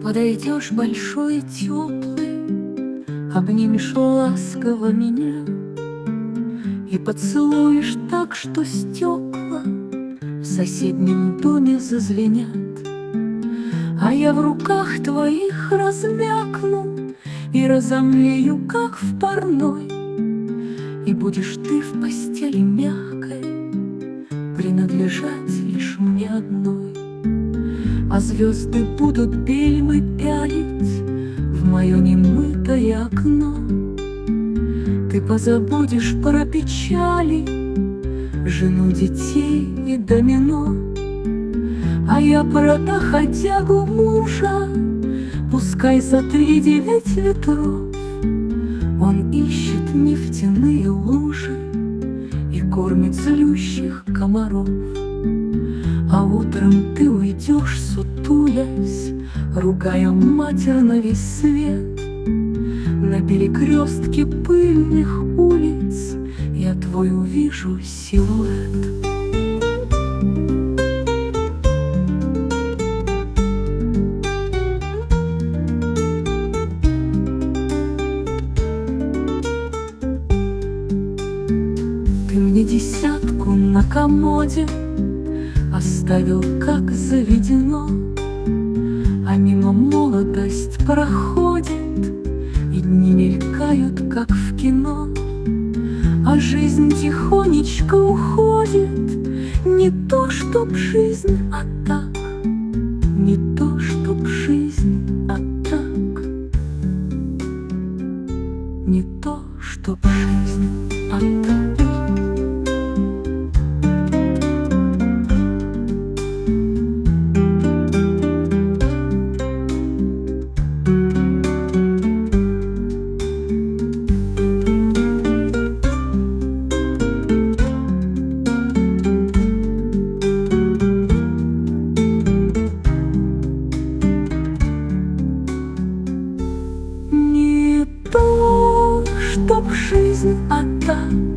Подойдешь большой и теплый, обнимешь ласково меня и поцелуешь так, что стекла в соседнем доме зазвенят. А я в руках твоих размякну и разомлею, как в парной, и будешь ты в постели мягкой принадлежать лишь мне одной. А звезды будут бельмы пялить в мое немытое окно. Ты позабудешь про печали, жену, детей и домино. А я про доходягу мужа, пускай за 3-9 ветров. Он ищет нефтяные лужи и кормит злющих комаров. А утром ты уйдешь, сутулясь, ругая матерь на весь свет. На перекрестке пыльных улиц я твой увижу силуэт. Ты мне десятку на комоде оставил, как заведено, а мимо молодость проходит, и дни мелькают, как в кино. А жизнь тихонечко уходит, не то чтоб жизнь, а так. Не то чтоб жизнь, а так. Не то чтоб жизнь, а так. Не то, чтоб жизнь, а так.